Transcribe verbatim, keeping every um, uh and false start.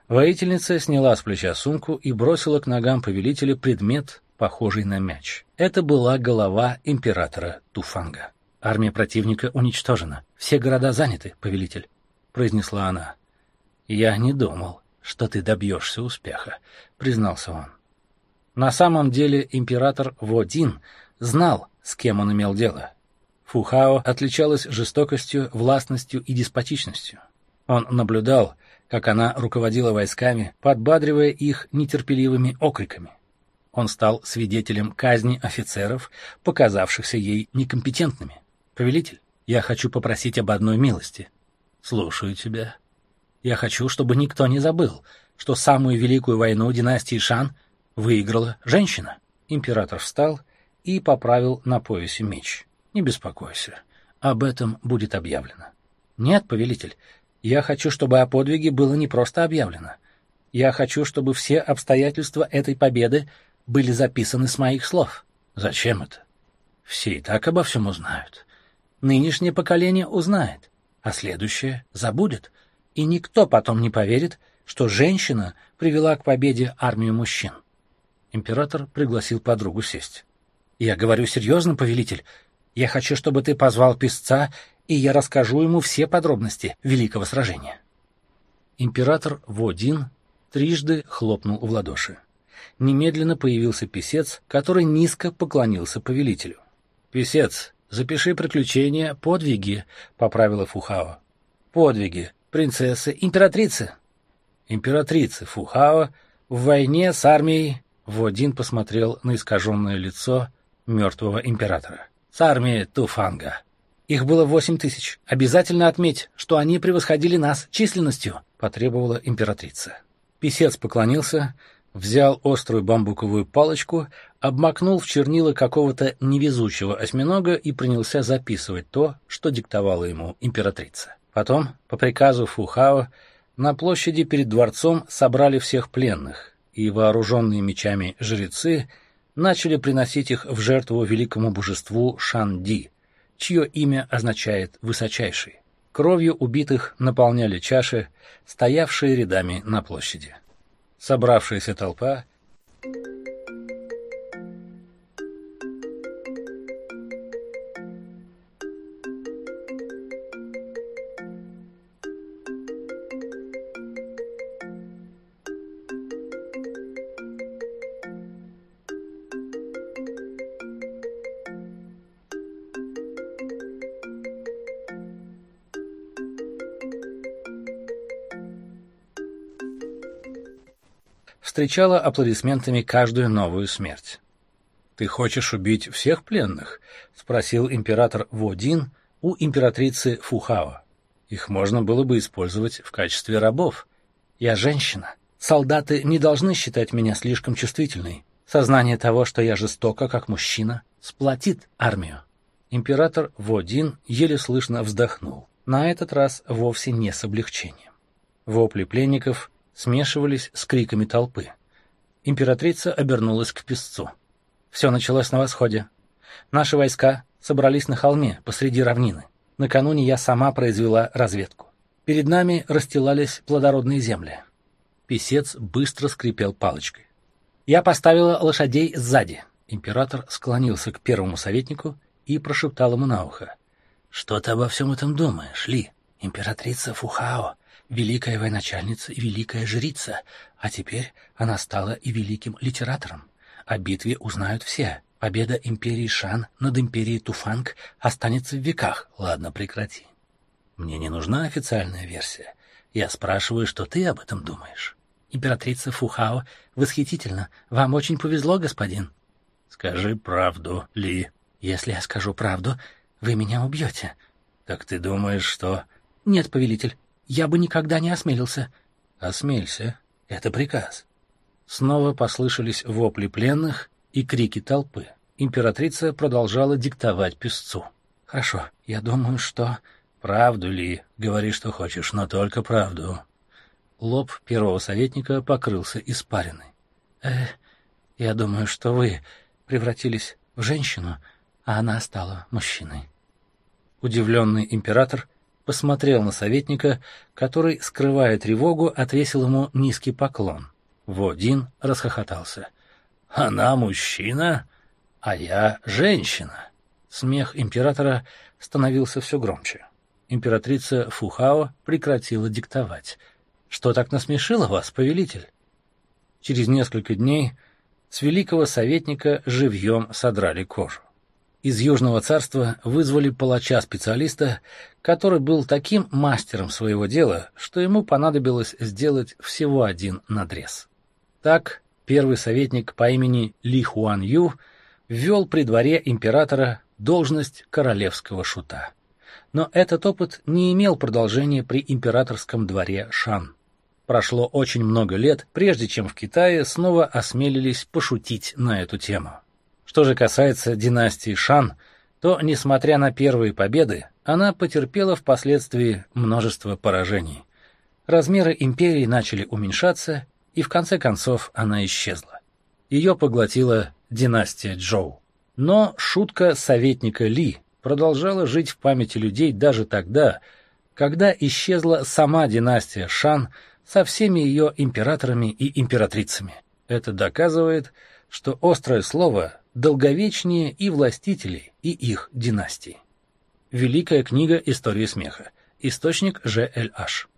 Воительница сняла с плеча сумку и бросила к ногам повелителя предмет, похожий на мяч. Это была голова императора Туфанга. «Армия противника уничтожена. Все города заняты, повелитель», — произнесла она. «Я не думал, что ты добьешься успеха», — признался он. На самом деле император Водин знал, с кем он имел дело. Фухао отличалась жестокостью, властностью и деспотичностью. Он наблюдал, как она руководила войсками, подбадривая их нетерпеливыми окриками. Он стал свидетелем казни офицеров, показавшихся ей некомпетентными. «Повелитель, я хочу попросить об одной милости». «Слушаю тебя». «Я хочу, чтобы никто не забыл, что самую великую войну династии Шан выиграла женщина». Император встал и поправил на поясе меч. «Не беспокойся, об этом будет объявлено». «Нет, повелитель, я хочу, чтобы о подвиге было не просто объявлено. Я хочу, чтобы все обстоятельства этой победы были записаны с моих слов». «Зачем это? Все и так обо всем узнают. Нынешнее поколение узнает, а следующее забудет, и никто потом не поверит, что женщина привела к победе армию мужчин». Император пригласил подругу сесть. «Я говорю серьезно, повелитель. Я хочу, чтобы ты позвал писца, и я расскажу ему все подробности великого сражения». Император Водин трижды хлопнул в ладоши. Немедленно появился писец, который низко поклонился повелителю. «Писец, запиши приключения, подвиги», — поправила Фухао. «Подвиги принцессы, императрицы». «Императрицы Фухао в войне с армией...» Водин посмотрел на искаженное лицо мертвого императора. «С армией Туфанга. Их было восемь тысяч. Обязательно отметь, что они превосходили нас численностью», — потребовала императрица. Писец поклонился, взял острую бамбуковую палочку, обмакнул в чернила какого-то невезучего осьминога и принялся записывать то, что диктовала ему императрица. Потом, по приказу Фухао, на площади перед дворцом собрали всех пленных, и вооруженные мечами жрецы начали приносить их в жертву великому божеству Шанди, чье имя означает «высочайший». Кровью убитых наполняли чаши, стоявшие рядами на площади. Собравшаяся толпа встречала аплодисментами каждую новую смерть. «Ты хочешь убить всех пленных?» — спросил император Водин у императрицы Фухао. «Их можно было бы использовать в качестве рабов. Я женщина. Солдаты не должны считать меня слишком чувствительной. Сознание того, что я жестока, как мужчина, сплотит армию». Император Водин еле слышно вздохнул, на этот раз вовсе не с облегчением. Вопли пленников смешивались с криками толпы. Императрица обернулась к писцу. «Все началось на восходе. Наши войска собрались на холме посреди равнины. Накануне я сама произвела разведку. Перед нами расстилались плодородные земли». Писец быстро скрипел палочкой. «Я поставила лошадей сзади». Император склонился к первому советнику и прошептал ему на ухо. «Что ты обо всем этом думаешь, Ли? Императрица Фухао, великая военачальница и великая жрица, а теперь она стала и великим литератором. О битве узнают все. Победа империи Шан над империей Туфанг останется в веках». «Ладно, прекрати. Мне не нужна официальная версия. Я спрашиваю, что ты об этом думаешь». «Императрица Фухао восхитительно. Вам очень повезло, господин». «Скажи правду, Ли». «Если я скажу правду, вы меня убьете». «Так ты думаешь, что...» «Нет, повелитель. Я бы никогда не осмелился». «Осмелься. Это приказ». Снова послышались вопли пленных и крики толпы. Императрица продолжала диктовать писцу. «Хорошо, я думаю, что...» «Правду ли? Говори, что хочешь, но только правду». Лоб первого советника покрылся испариной. «Э, я думаю, что вы превратились в женщину, а она стала мужчиной». Удивленный император посмотрел на советника, который, скрывая тревогу, отвесил ему низкий поклон. Во Дин расхохотался. «Она мужчина, а я женщина». Смех императора становился все громче. Императрица Фухао прекратила диктовать. «Что так насмешило вас, повелитель?» Через несколько дней с великого советника живьем содрали кожу. Из Южного царства вызвали палача-специалиста, который был таким мастером своего дела, что ему понадобилось сделать всего один надрез. Так, первый советник по имени Ли Хуан Ю ввел при дворе императора должность королевского шута. Но этот опыт не имел продолжения при императорском дворе Шан. Прошло очень много лет, прежде чем в Китае снова осмелились пошутить на эту тему. Что же касается династии Шан, то, несмотря на первые победы, она потерпела впоследствии множество поражений. Размеры империи начали уменьшаться, и в конце концов она исчезла. Ее поглотила династия Чжоу. Но шутка советника Ли продолжала жить в памяти людей даже тогда, когда исчезла сама династия Шан со всеми ее императорами и императрицами. Это доказывает, что острое слово долговечнее и властителей, и их династий. Великая книга истории смеха. Источник Ж Л Аш.